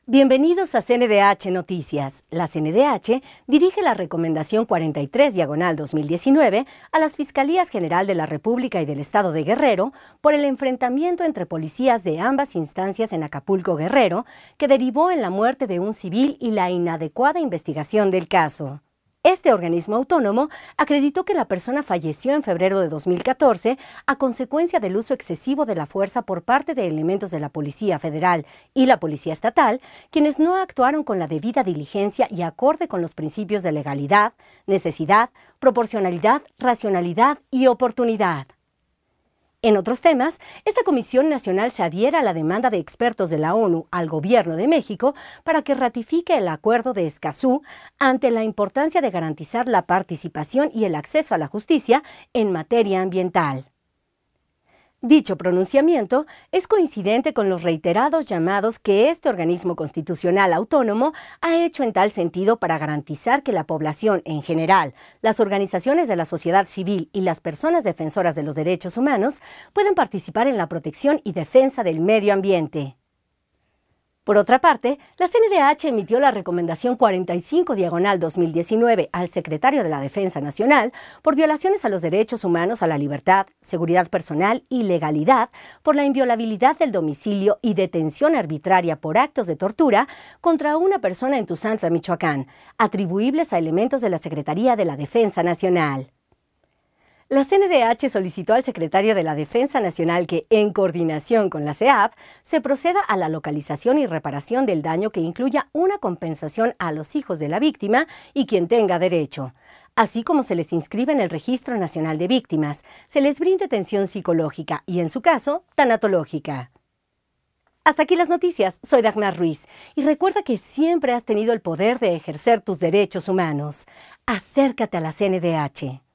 Bienvenidos a CNDH Noticias. La CNDH dirige la recomendación 43/2019 a las Fiscalías General de la República y del Estado de Guerrero por el enfrentamiento entre policías de ambas instancias en Acapulco, Guerrero, que derivó en la muerte de un civil y la inadecuada investigación del caso. Este organismo autónomo acreditó que la persona falleció en febrero de 2014 a consecuencia del uso excesivo de la fuerza por parte de elementos de la Policía Federal y la Policía Estatal, quienes no actuaron con la debida diligencia y acorde con los principios de legalidad, necesidad, proporcionalidad, racionalidad y oportunidad. En otros temas, esta Comisión Nacional se adhiere a la demanda de expertos de la ONU al Gobierno de México para que ratifique el Acuerdo de Escazú ante la importancia de garantizar la participación y el acceso a la justicia en materia ambiental. Dicho pronunciamiento es coincidente con los reiterados llamados que este organismo constitucional autónomo ha hecho en tal sentido para garantizar que la población en general, las organizaciones de la sociedad civil y las personas defensoras de los derechos humanos puedan participar en la protección y defensa del medio ambiente. Por otra parte, la CNDH emitió la recomendación 45/2019 al secretario de la Defensa Nacional por violaciones a los derechos humanos, a la libertad, seguridad personal y legalidad por la inviolabilidad del domicilio y detención arbitraria por actos de tortura contra una persona en Tuzantla, Michoacán, atribuibles a elementos de la Secretaría de la Defensa Nacional. La CNDH solicitó al secretario de la Defensa Nacional que, en coordinación con la CEAP, se proceda a la localización y reparación del daño que incluya una compensación a los hijos de la víctima y quien tenga derecho. Así como se les inscribe en el Registro Nacional de Víctimas, se les brinde atención psicológica y, en su caso, tanatológica. Hasta aquí las noticias. Soy Dagmar Ruiz y recuerda que siempre has tenido el poder de ejercer tus derechos humanos. Acércate a la CNDH.